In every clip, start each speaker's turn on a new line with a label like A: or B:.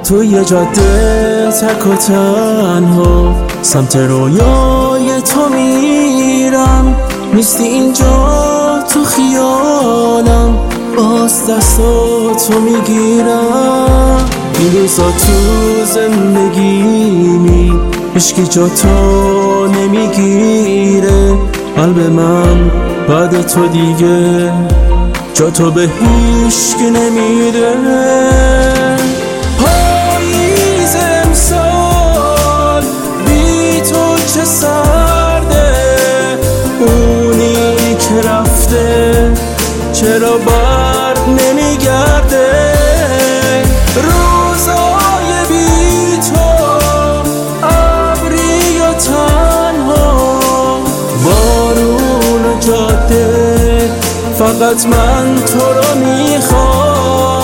A: توی جاده تک و تنها سمت رویای تو میرم، نیستی اینجا تو خیالم، باز دستاتو میگیرم. این روزا تو زندگیمی هیچکی جا تو نمیگیره، قلب من بعد تو دیگه جا تو به هیچکی نمیده. پاییز امسال بی تو چه سرده، اونی که رفته چرا بر نمیگرده. روزای بی تو ابری و تنها، بارون و جاده، فقط من تو رو میخوام.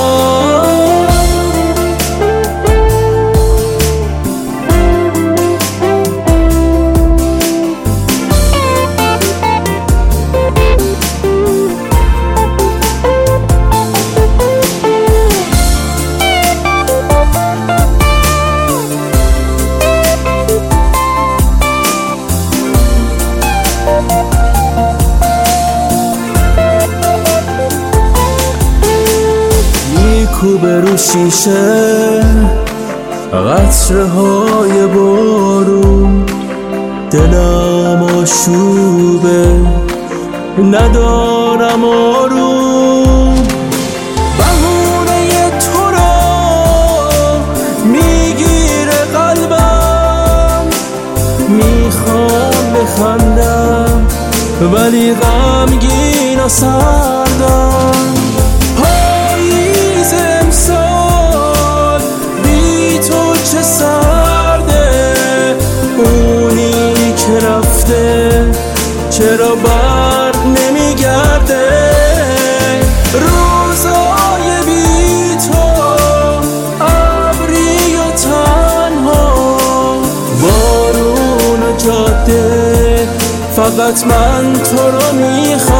A: کوبه رو شیشه قطره های بارون، دلم آشوبه ندارم آروم. بهونه تو رو میگیره قلبم، میخوام بخندم ولی غمگین و سردم. چه سرده، اونی که رفته چرا بر نمیگرده. روزای بی تو ابری و تنها، بارون و جاده، فقط من تو رو میخوام.